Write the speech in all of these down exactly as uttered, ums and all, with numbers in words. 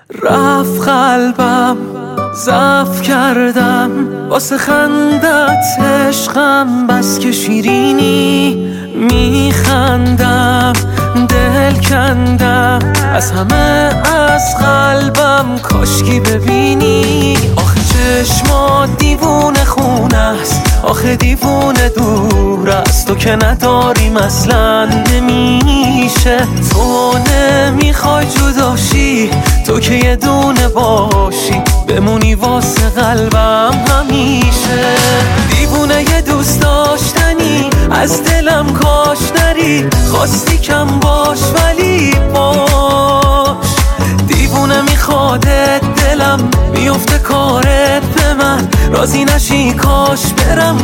رفت قلبم ضعف کردم واسه خندت عشقم، بس که شیرینی میخندم دل کندم از همه از قلبم، کاشکی ببینی آخه چشمات دیوونه خونه است، آخه دیوونه دور است، تو که نداریم اصلا نمیشه، تو نمیخوای جداشی، تو که یه دونه باشی بمونی واسه قلبم همیشه. دیوونه یه دوست داشتنی از دلم کاش نری، خواستی کم باش ولی باش، دیوونه میخوادت دلم میفته کارت به من، راضی نشی کاش برم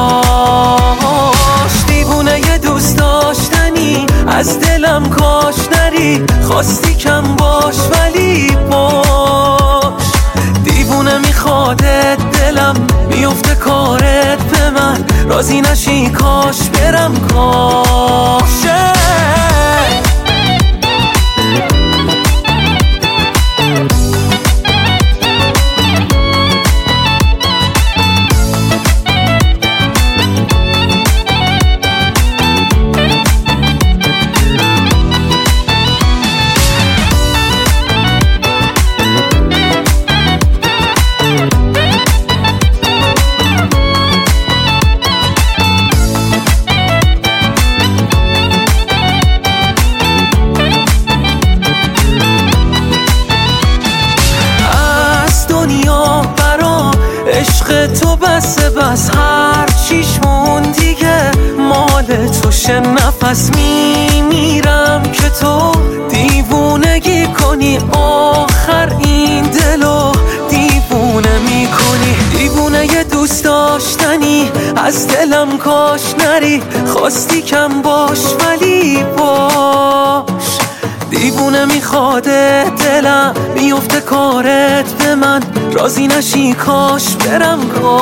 کاش. دیوونه یه دوست داشتنی از دلم کاش نری، خواستی کم باش ولی باش، دیوونه میخوادت دلم میفته کارت به من، راضی نشی کاش برم کاشه. عشق تو بسه بس هر چیش مون دیگه مال توشه، نفس میمیرم که تو دیوونگی کنی، آخر این دلو دیوونه میکنی. دیوونه یه دوست داشتنی از دلم کاش نری، خواستی کم باش ولی باش، دیوونه میخواده دلم میفته کارت به من، راضی نشی کاش برم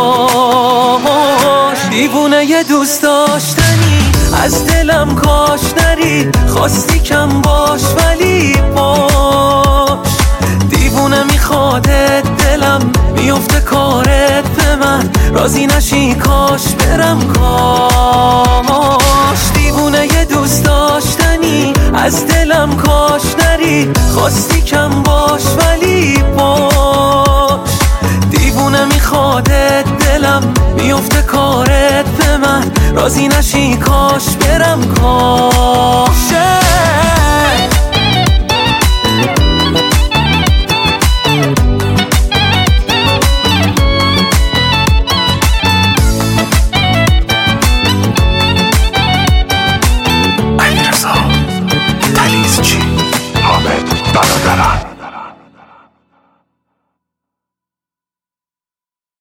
کاش. دیوونه یه دوست داشتنی از دلم کاش نری، خواستی کم باش ولی باش، دیوونه میخواده دلم میفته کارت به من، راضی نشی کاش برم کاش. دیوونه یه دوست داشتنی از دلم کاش نری، خواستی کم باش ولی باش، دیوونه میخواده دلم میفته کارت به من، راضی نشی کاش برم کاشه. علیرضا تلیزچی، حامد برادران.